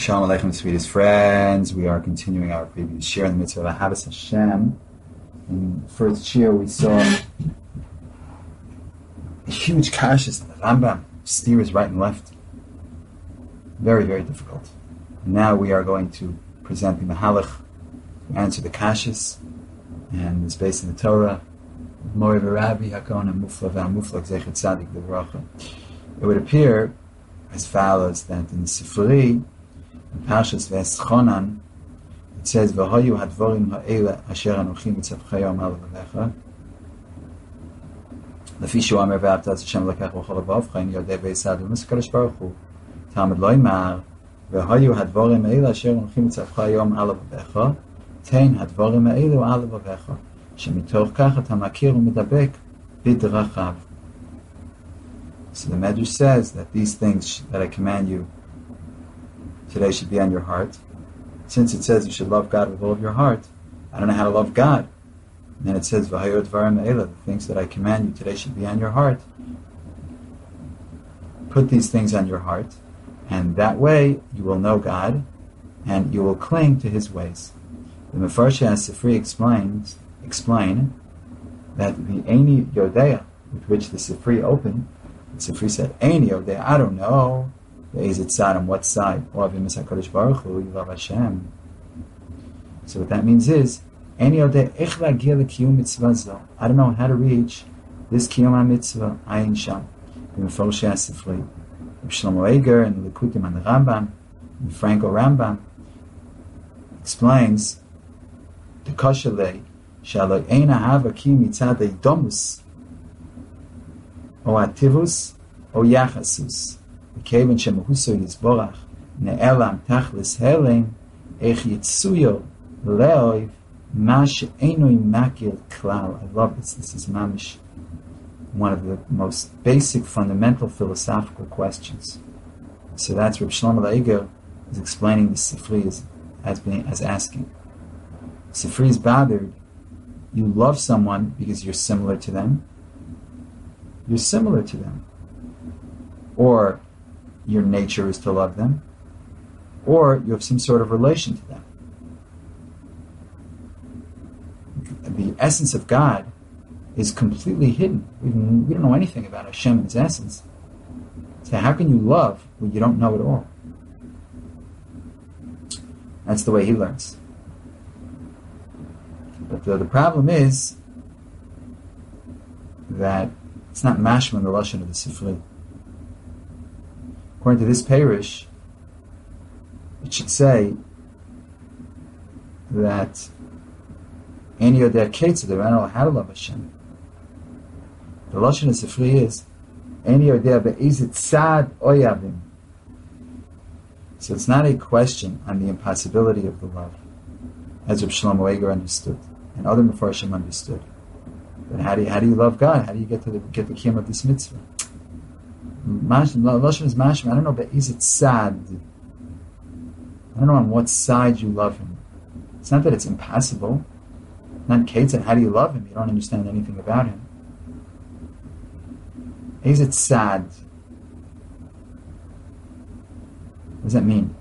Shalom Aleichem, sweetest friends. We are continuing our previous share in the mitzvah of Ahavas Hashem. In the first share, we saw a huge kashas in the Rambam, steers right and left. Very, very difficult. And now we are going to present the Mahalach, answer the kashas, and it's based in the Torah. Mori v'Rabbi Hakon Mufla v'Amuflak Zechet Tzadik L'Vracha. It would appear as follows that in the Sifri, Parshas V'Eschonan, it says, "V'hoyu hadvorim ha'ela asher anuchim b'tzavcha yom ha'levavecha." Lefi shu amer v'avtas Hashem lekach v'chol v'avcha in yodei v'esad v'muskadosh baruch hu. Talmud lo yimar, "V'hoyu hadvorim ha'ela asher anuchim b'tzavcha yom ha'levavecha." Tein hadvorim ha'elu ha'levavecha. Shemitoch kach ata makir u'medabek b'drachav. So the Medrash says that these things that I command you today should be on your heart. Since it says you should love God with all of your heart, I don't know how to love God. And then it says, "V'hayot varim eila," the things that I command you today should be on your heart. Put these things on your heart, and that way you will know God, and you will cling to His ways. The Mefarshei HaSifri explain that the Eini Yodea, with which the Sifri opened, the Sifri said, "Eini Yodea, I don't know. Is it side on what side? You love Hashem." So what that means is, I don't know how to reach this Kiyum HaMitzvah, Ayin Sham. In the Mefarshei HaSifri, Shlomo Eiger and the Likutim and the Rambam, and Franco Rambam explains the Koshalei Shaloi Ein Ahava Ki Mitzadei Domus O Ativus O Yachasus. Kevin Shemahuso Yisborach Ne'elam Tachlis Helem Ech Yitsuyo Leoiv Mash Einoi Makil Klal. I love this. This is mamish one of the most basic fundamental philosophical questions. So that's Reb Shlomo Eiger is explaining the Sifri as asking. Sifri is bothered. You love someone because you're similar to them. You're similar to them. Or your nature is to love them, or you have some sort of relation to them. The essence of God is completely hidden. We don't know anything about Hashem and His essence. So how can you love what you don't know at all? That's the way he learns. But the problem is that it's not mashma in the lashon of the Sifri. According to this parish, it should say that Ein Yodea Ketzad, I don't know how to love Hashem. The lashon of Sifri is Ein Yodea Be'ezit Tzad Oyavim. So it's not a question on the impossibility of the love, as Reb Shlomo Eiger understood and other Mefarshim understood. But how do you love God? How do you get the kiyum of this mitzvah? Lashon is mashma. I don't know, but is it sad? I don't know on what side you love Him. It's not that it's impossible. Not Ketzad. How do you love Him? You don't understand anything about Him. Is it sad? What does that mean?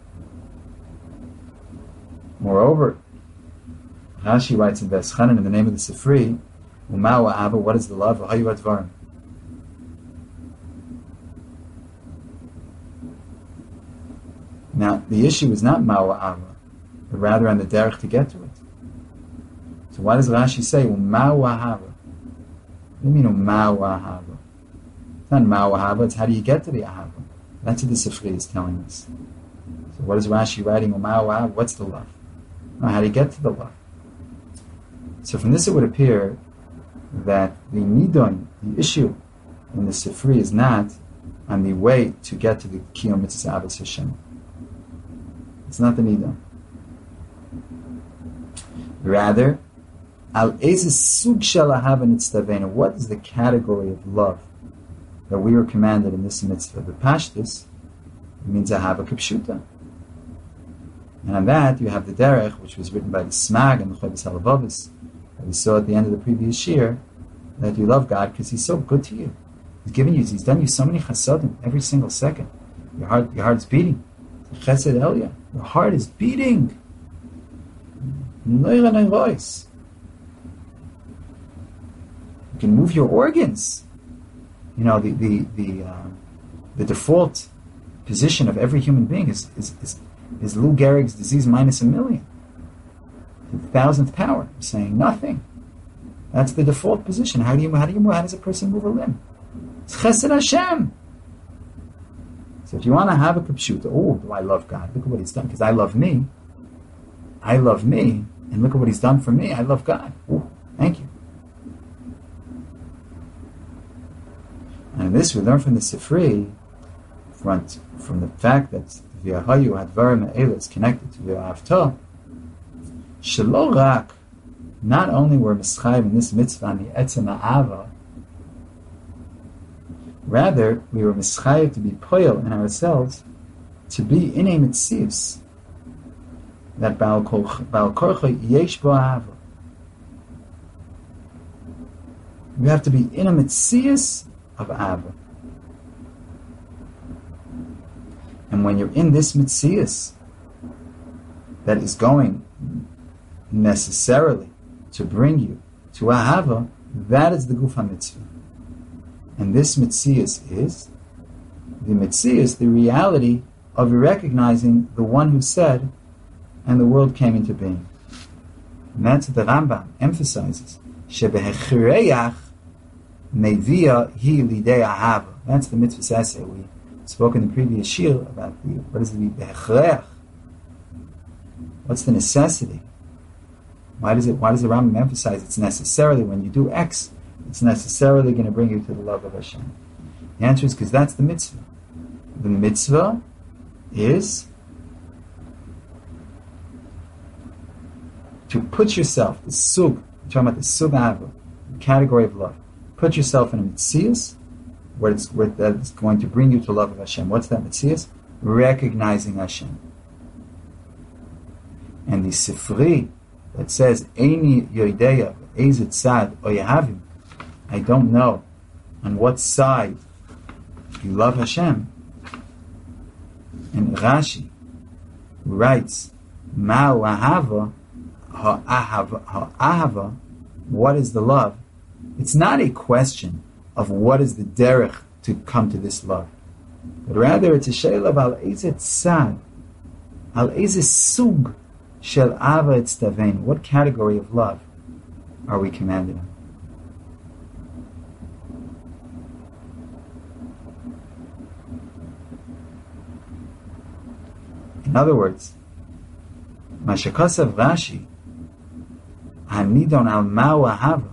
Moreover, Rashi writes in V'Eschanan in the name of the Sifri, Uma wa'ava, what is the love? V'hayu advarim. Now, the issue is not ma'wa'ava, but rather on the derech to get to it. So why does Rashi say ma'wa'ava? What do you mean ma'wa'ava? It's not ma'wa'ava, it's how do you get to the ahava? That's what the Sifri is telling us. So what is Rashi writing ma'wa'ava? What's the love? No, how do you get to the love? So from this it would appear that the nidon, the issue in the Sifri is not on the way to get to the Kiyum Mitzvah Ahavas Hashem. It's not the nidon. Rather, al ezes sug shel ahava nitztavenu. What is the category of love that we are commanded in this mitzvah? The pashtus means ahava kipshuta. And on that you have the derech, which was written by the Smag and the Chovis Halavavis, that we saw at the end of the previous year, that you love God because He's so good to you. He's done you so many chasadim every single second. Your heart's beating. Chesed Elya. Your heart is beating. You can move your organs. You know, the default position of every human being is Lou Gehrig's disease minus a million. The 1,000th power, saying nothing. That's the default position. How does a person move a limb? It's Chesed Hashem. So if you want to have a kipshuta, do I love God? Look at what He's done, because I love me. I love me, and look at what He's done for me. I love God. Thank you. And this we learn from the Sifri, from the fact that V'yahayu hadvarim ha'ela is connected to V'yahavta. Shelo rak, not only were mischayiv in this mitzvah on the etzem ha'ava, rather we were mischayiv to be poil in ourselves, to be in a mitzius that Baal Korcha yesh bo ha'ava. We have to be in a mitzius of Ava. And when you're in this mitzias that is going necessarily to bring you to Ahava, that is the Guf HaMitzvah. And this mitzias is the reality of recognizing the one who said, and the world came into being. And that's what the Rambam emphasizes. Shebehechireyach Mevia hi lidei ahava. That's the mitzvah essay we spoke in the previous shir about what is the behechrech? What's the necessity? Why does the Rambam emphasize it's necessarily when you do X, it's necessarily going to bring you to the love of Hashem? The answer is because that's the mitzvah. The mitzvah is to put yourself, the sug, we're talking about the sug ahava, the category of love. Put yourself in a mitzias where it's going to bring you to love of Hashem. What's that mitzias? Recognizing Hashem. And the Sifri that says, Eini yoideya ezet sad oyahavim, I don't know on what side you love Hashem. And Rashi writes, Ma'u ahava, ha'ahava, what is the love? It's not a question of what is the derech to come to this love, but rather it's a sheila of al ezet sad, al ezet sug shel ava etztavein. What category of love are we commanded on? In other words, Mashakasav Rashi, Hanidon al ma'u ahava.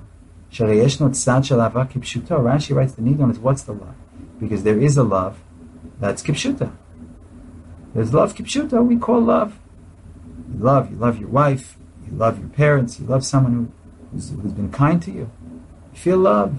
Rashi writes the nidon is what's the love? Because there is a love that's kipshuta. There's love kipshuta we call love. You love your wife, you love your parents, you love someone who's been kind to you. You feel love.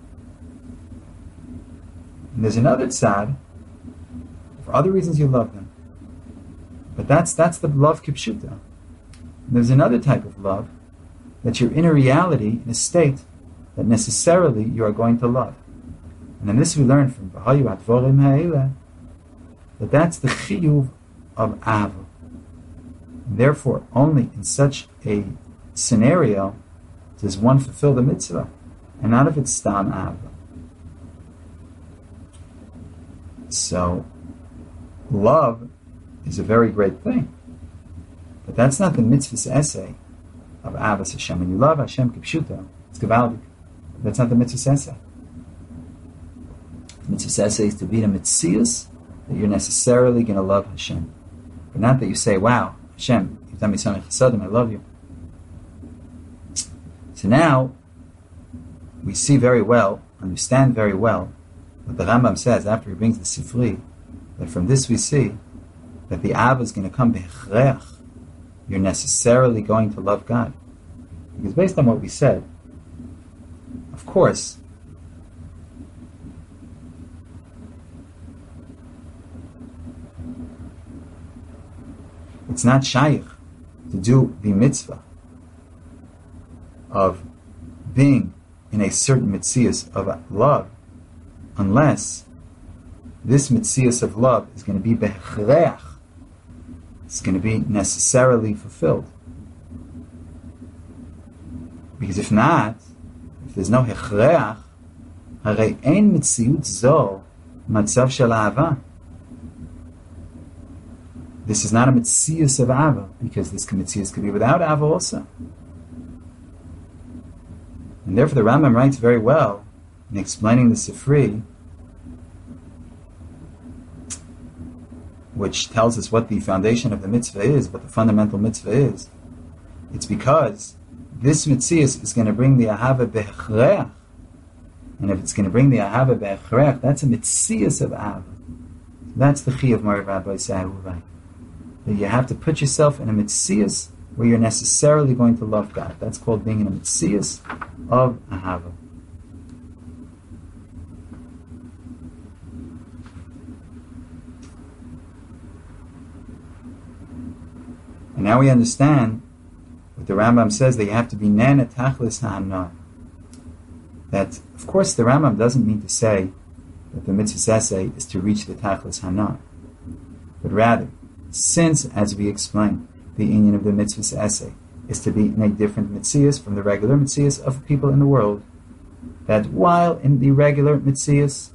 And there's another tzad, for other reasons you love them. But that's the love kipshuta. And there's another type of love that you're in a reality, in a state that necessarily you are going to love. And in this we learn from V'hayu hadvarim ha'ela that that's the chiyuv of Ava. And therefore, only in such a scenario does one fulfill the mitzvah, and not if it's stam Ava. So, love is a very great thing. But that's not the mitzvah's essay of Avas Hashem. When you love Hashem kipshuta, it's gevaldik. That's not the mitzvah essay. The mitzvah essay is to be in a mitzias that you're necessarily going to love Hashem. But not that you say, wow, Hashem, you've done me something chasadim, I love you. So now, we see very well, understand very well, what the Rambam says after he brings the Sifri, that from this we see that the Ava is going to come b'chrech. You're necessarily going to love God. Because based on what we said, of course, it's not shaykh to do the mitzvah of being in a certain mitzias of love unless this mitzias of love is going to be bechreach is going to be necessarily fulfilled. Because if not, if there's no hechreach, harei ein mitziut zo matzav shel ahava. This is not a mitzius of ahava, because this mitzius could be without ahava also. And therefore the Rambam writes very well in explaining the Sifri, which tells us what the foundation of the mitzvah is, what the fundamental mitzvah is. It's because this mitzius is going to bring the ahava b'hechreach. And if it's going to bring the ahava b'hechreach, that's a mitzius of ahava. That's the chi of Mori Rabbi Sa'urai. That you have to put yourself in a mitzius where you're necessarily going to love God. That's called being in a mitzius of ahava. And now we understand what the Rambam says, that you have to be nana tachlis ha'ana. That, of course, the Rambam doesn't mean to say that the mitzvah essay is to reach the tachlis ha'ana. But rather, since, as we explained, the union of the mitzvah essay is to be in a different mitzias from the regular mitzias of people in the world, that while in the regular mitzias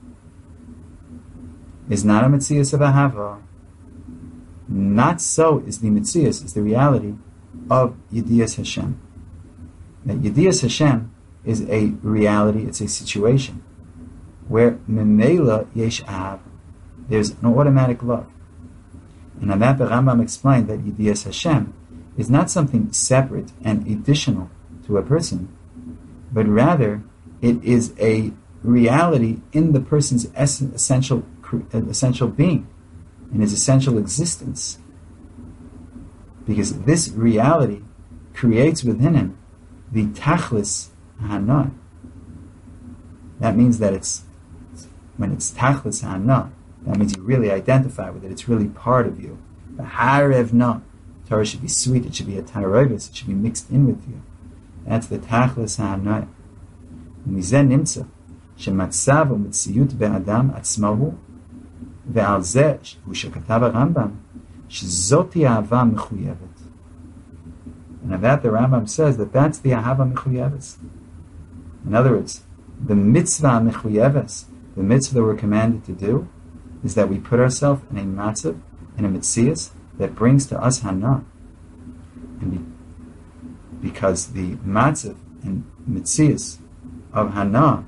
is not a mitzias of ahava, not so is the mitzias, is the reality of Yediyas Hashem. That Yediyas Hashem is a reality, it's a situation where Memela Yesh Ahav, there's an automatic love. And on that the Rambam explained that Yediyas Hashem is not something separate and additional to a person, but rather it is a reality in the person's essential being, in his essential existence. Because this reality creates within him the tachlis ha'ana. That means that when it's tachlis ha'ana, that means you really identify with it. It's really part of you. V'harevna. Torah should be sweet. It should be a tarovis. It should be mixed in with you. That's the tachlis ha'ana. Mizeh nimtza shematzav u'mitziyut be'adam atzmahu ve'al zeh hu shekatav Rambam shezoti ahava mechuyevet. And of that the Rambam says that that's the ahava mechuyeves. In other words, the mitzvah mechuyeves, the mitzvah that we're commanded to do, is that we put ourselves in a matzav, in a mitzias, that brings to us hana. And because the matzav and mitzias of hana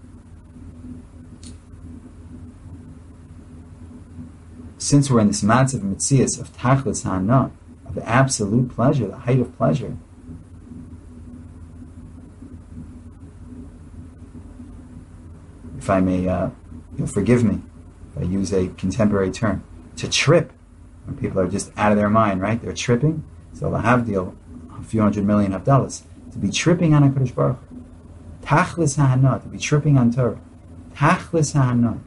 since we're in this matzav mitzias of tachlis hana, of the absolute pleasure, the height of pleasure, if I may, you'll forgive me if I use a contemporary term, to trip, when people are just out of their mind, right? They're tripping, so they'll have deal a few $100 million, to be tripping on HaKadosh Baruch Hu. Tachlis ha'ana, to be tripping on Torah. Tachlis ha'ana.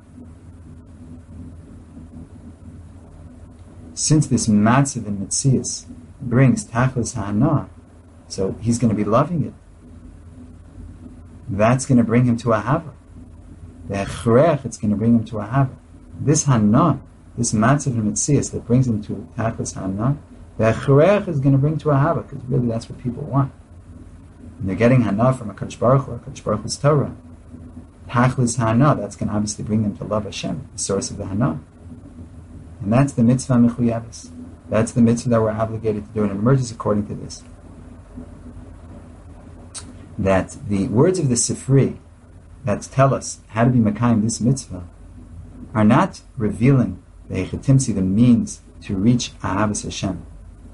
Since this matzav in Metzias brings tachlis ha'ana, so he's going to be loving it. That's going to bring him to ahava. The echrech, it's going to bring him to ahava. This hana, this matzav in Metzias that brings him to tachlis ha'ana, the echrech is going to bring to ahava, because really that's what people want. And they're getting hana from a HaKadosh Baruch Hu, HaKadosh Baruch Hu's Torah. Tachlis ha'ana, that's going to obviously bring them to love Hashem, the source of the hana. And that's the mitzvah mechuyeves. That's the mitzvah that we're obligated to do, and it emerges according to this. That the words of the Sifri that tell us how to be Mekayim this mitzvah are not revealing the Echetimsi, the means to reach Ahavas Hashem.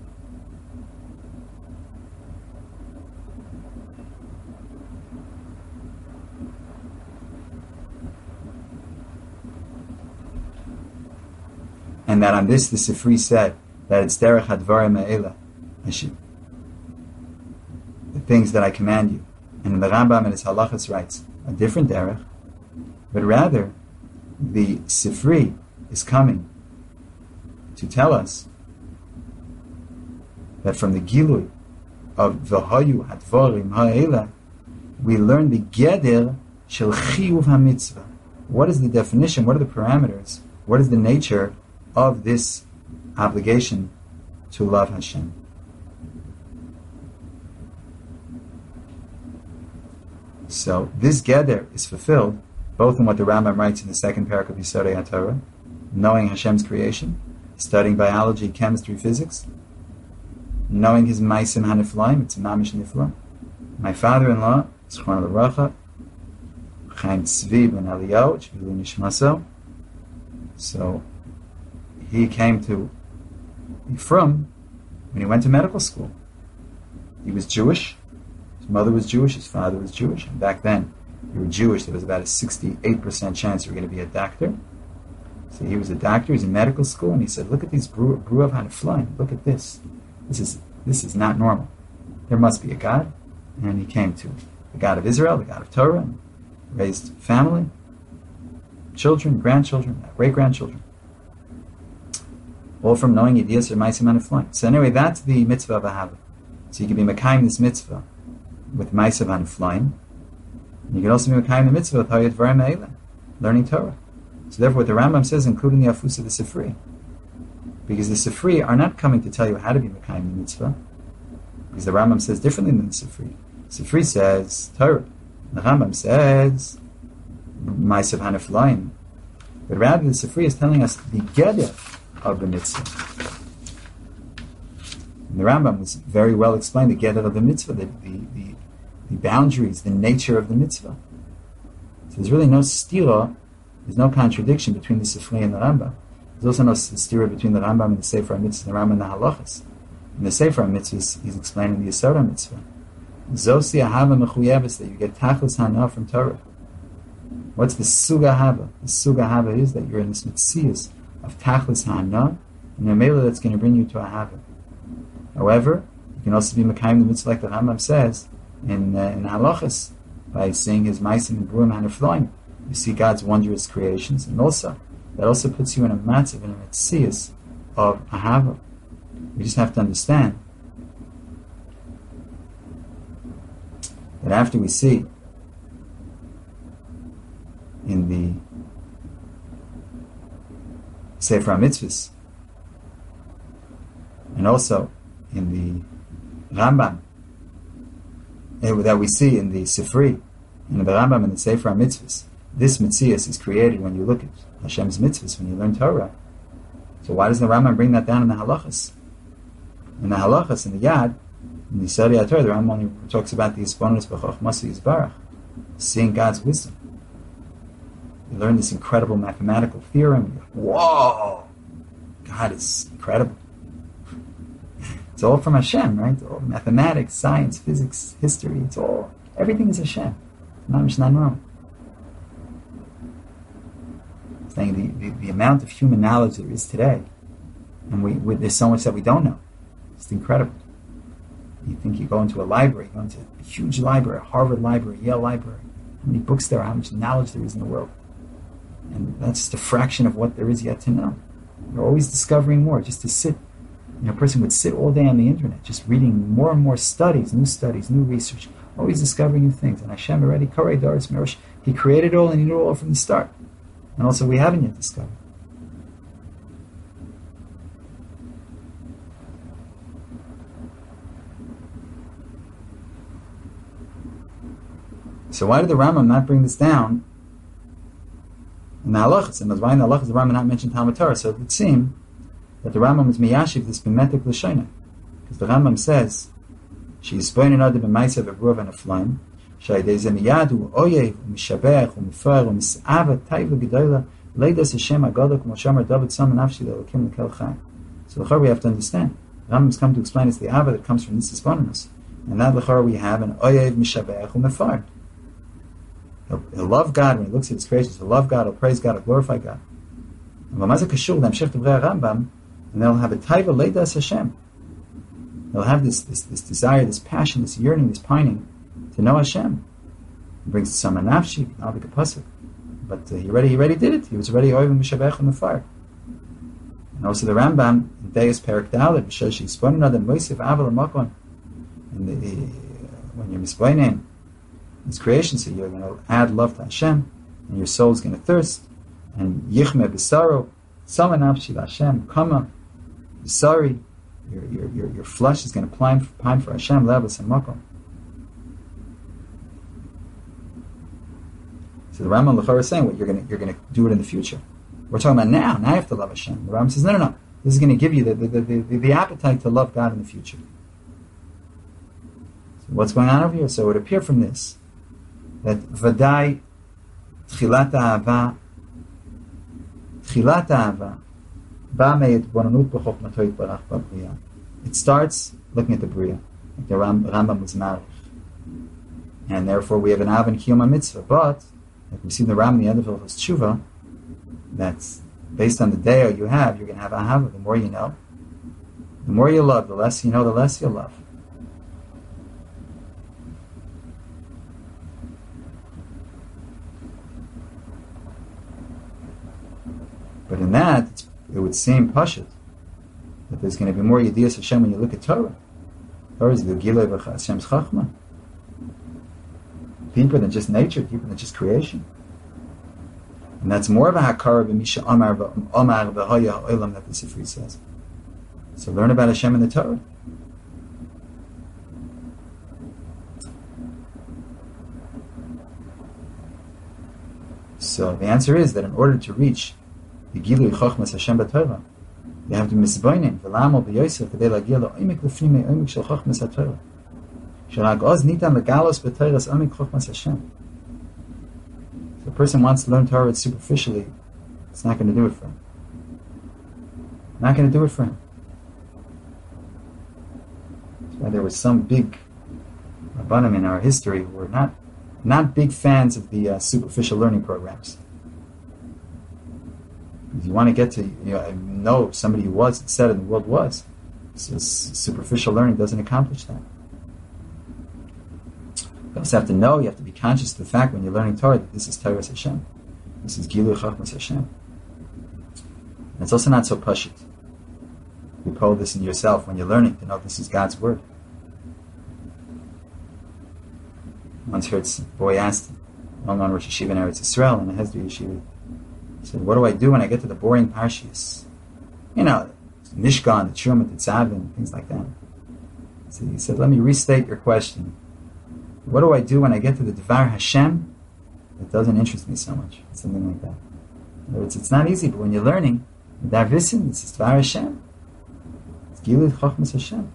And that on this the Sifri said that it's derech hadvarim ha'ela, the things that I command you. And the Rambam in his halachas writes a different derech, but rather the Sifri is coming to tell us that from the Gilui of v'hayu hadvarim ha'ela we learn the geder shel chiyuv hamitzvah. What is the definition? What are the parameters? What is the nature of this obligation to love Hashem. So this Geder is fulfilled both in what the Rambam writes in the second parak of Yesodei HaTorah, knowing Hashem's creation, studying biology, chemistry, physics, knowing his Maisim HaNiflaim, it's Mamish Nifla. My father-in-law, Zchron L'Bracha, Chaim Tzvi ben Eliyahu, Shvilu Nishmaso. So he came to Ephraim when he went to medical school. He was Jewish. His mother was Jewish. His father was Jewish. And back then, if you were Jewish, there was about a 68% chance you were going to be a doctor. So he was a doctor. He was in medical school, and he said, "Look at these Bruav HaNiflaim. Look at this. This is not normal. There must be a God." And he came to the God of Israel, the God of Torah, and raised family, children, grandchildren, great-grandchildren, all from knowing Yediyas or Maisim HaNiflaim. So anyway, that's the mitzvah of Ahava. So you can be Mekayim this mitzvah with Maisim HaNiflaim. You can also be Mekayim the mitzvah with Hayat Dvarim Ha'elah, learning Torah. So therefore, what the Rambam says, including the Afus of the Sifri, because the Sifri are not coming to tell you how to be Mekayim the mitzvah, because the Rambam says differently than the Sifri. Sifri says Torah. The Rambam says Maisav HaNiflaim. But rather, the Sifri is telling us the Geder of the mitzvah. And the Rambam was very well explained, the Geder of the mitzvah, the boundaries, the nature of the mitzvah. So there's really no stira, there's no contradiction between the Sifri and the Rambam. There's also no stira between the Rambam and the Sefer HaMitzvah, the Rambam and the Halachas. In the Sefer HaMitzvah, he's explaining the Yesod HaMitzvah. Zosi Ahava Mechuyeves, that you get Tachlis Hana from Torah. What's the Suga Hava? The Suga Hava is that you're in this Mitzias of Tachlis Hana, and the Mela that's going to bring you to Ahava. However, you can also be Mekayim the mitzvah like the Rambam says in Halachas, by seeing his Maisim and Bruim HaNiflaim. You see God's wondrous creations, and also that also puts you in a matzav, in a Mitzias of Ahava. We just have to understand that after we see in the Sefer HaMitzvahs and also in the Rambam, that we see in the Sifri, in the Rambam and the Sefer HaMitzvahs, this Mitzias is created when you look at Hashem's mitzvahs, when you learn Torah. So why does the Rambam bring that down in the Halachas? In the Halachas, in the Yad, in the Yesodei HaTorah, the Rambam only talks about the Yisbonus B'chochmasa Yisbarach, seeing God's wisdom. You learn this incredible mathematical theorem. You're like, whoa! God is incredible. It's all from Hashem, right? All mathematics, science, physics, history. It's all, everything is Hashem. It's not normal. Saying the amount of human knowledge there is today, and there's so much that we don't know. It's incredible. You think you go into a library, you go into a huge library, a Harvard library, Yale library. How many books there are, how much knowledge there is in the world. And that's just a fraction of what there is yet to know. You're always discovering more. Just to sit, a person would sit all day on the internet, just reading more and more studies, new research, always discovering new things. And Hashem already, Korei Doris Merosh, He created it all and He knew it all from the start. And also we haven't yet discovered. So why did the Rambam not bring this down in the Halachas? And why in the Halachas the Rambam not mentioned Talmud Torah? So it would seem that the Rambam is miyashiv this b'metek l'shayna, because the Rambam says she's spoining other b'maisav v'bruv and aflaim shayidei ze miyadu oyev u'mishabech u'mifer u'mis'ava taiva g'doyla leidas Hashem agadol k'mo shamar David sam nafshi le'elokim l'kel chayim. So l'chor we have to understand the Rambam's come to explain it's the ava that comes from this isbonus, and that l'chor we have an oyev mishabech u'mifer. He'll love God when he looks at his creations. He'll love God, he'll praise God, he'll glorify God. And they'll have a taiva leidas Hashem. They'll have this desire, this passion, this yearning, this pining to know Hashem. He brings some nafshi, I'll be a pasuk. But he already did it. He was already oivim mishabech on the fire. And also the Rambam in Deis Perak Dalet b'shoshi sponin adam moisif aval makon. When you're mispoining His creation, so you're going to add love to Hashem, and your soul's going to thirst. And yichme b'saro, sama nafshi Hashem, kama. Sorry, your flesh is going to pine for Hashem, levus and makom. So the Rambam L'chor is saying, what you're going to do it in the future. We're talking about now. Now you have to love Hashem. The Rambam says, no. This is going to give you the appetite to love God in the future. So what's going on over here? So it would appear from this that Vadai Tchilat Ahava it starts looking at the Bria, like the Rambam was married. And therefore we have an Av and Kiyum mitzvah. But, like we see in the Rambam, the end of Hilchos Tshuva, that's based on the Deo you have, you're going to have Ahava. The more you know, the more you love, the less you know, the less you love. But in that, it would seem pashut that there's going to be more Yediyas Hashem when you look at Torah. Torah is the Gilei of Hashem's Chachma. Deeper than just nature, deeper than just creation. And that's more of a Hakara b'misha Amar v'haya ha'olam that the Sifri says. So learn about Hashem in the Torah. So the answer is that in order to reach the Gilui Chochmas Hashem b'Torah, you have to misboinin v'lamo b'Yosef k'dei lagia la'omek l'fnimei omek shel Chochmas HaTorah. Sherag oz nitan legalos b'Torah's omek Chochmas Hashem. If a person wants to learn Torah superficially, it's not going to do it for him. Not going to do it for him. That's why there was some big Rabbanim in our history who were not big fans of the superficial learning programs. If you want to get to know somebody who was, it said in the world was. So superficial learning doesn't accomplish that. You also have to know, you have to be conscious of the fact when you're learning Torah that this is Torah Hashem. This is Gilui Chachmas Hashem. And it's also not so pashut. You pull this in yourself when you're learning to know this is God's word. Once heard a boy asked, well-known Rosh Yeshiva in Eretz Yisrael, in a Hesder Yeshiva, he said, what do I do when I get to the boring Parshias? Nishkan, the Truma, the Tzavim, things like that. So he said, let me restate your question. What do I do when I get to the Dvar Hashem that doesn't interest me so much? Something like that. In other words, it's not easy, but when you're learning, Dar Visin, this is Dvar Hashem. It's Gilui Chochmas Hashem.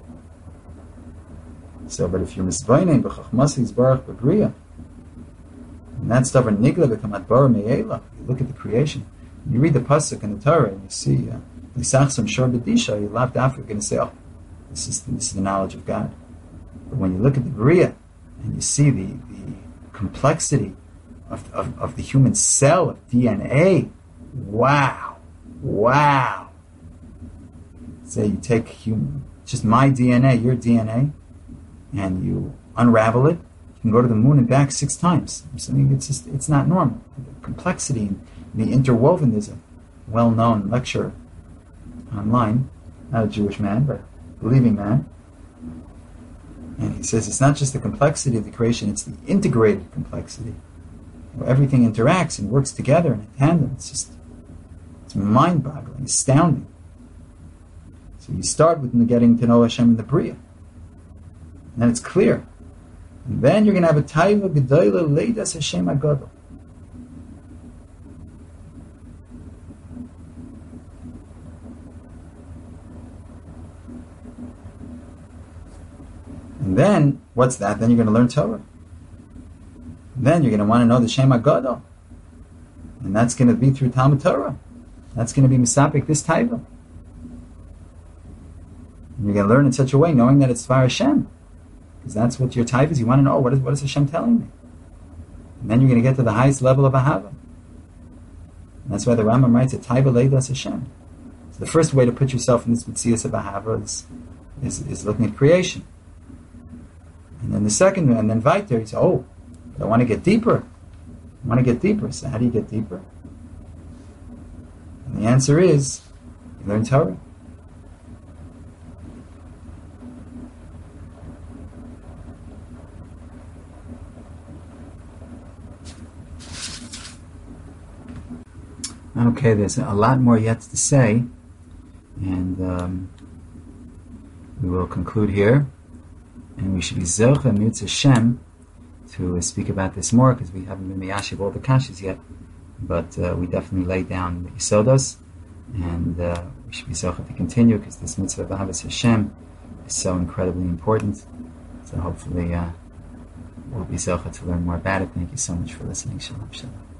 So, but if you're misvaynein b'chachmas yizbarach b'briya, and that stuff are nigla b'kamat bara me'ela, you look at the creation, you read the pasuk in the Torah, and you see l'sachsam shor b'disha, you're laughed after, you're going to say, oh, this is the knowledge of God. But when you look at the bria, and you see the complexity of the human cell, of DNA, wow. Say you take just my DNA, your DNA, and you unravel it, you can go to the moon and back 6 times. It's not normal. The complexity and the interwoven, there's a well-known lecture online, not a Jewish man, but a believing man, and he says it's not just the complexity of the creation, it's the integrated complexity. Where everything interacts and works together in a tandem. It's mind-boggling, astounding. So you start with getting to know Hashem in the Bria. And then it's clear. And then you're going to have a Taiva Gedoyla Leidas Hashem Agadol. And then, what's that? Then you're going to learn Torah. Then you're going to want to know the Shem HaGadol. And that's going to be through Talmud Torah. That's going to be Misapik, this Taiva. And you're going to learn in such a way, knowing that it's Dvar Hashem. Because that's what your Taiva is. You want to know, what is Hashem telling me? And then you're going to get to the highest level of Ahava. And that's why the Rambam writes, a Taiva Leidas Hashem. So the first way to put yourself in this Mitzias of Ahava is looking at creation. And then the second, and then Vaiter, he says, oh, but I want to get deeper. So how do you get deeper? And the answer is, you learn Torah. Okay, there's a lot more yet to say, And we will conclude here. And we should be Zocha Mitzvah Shem to speak about this more, because we haven't been Miyashiv all the kashas yet. But we definitely laid down the Yisodos, and we should be Zocha to continue, because this Mitzvah of Ahavas Hashem is so incredibly important. So hopefully we'll be Zocha to learn more about it. Thank you so much for listening. Shalom, shalom.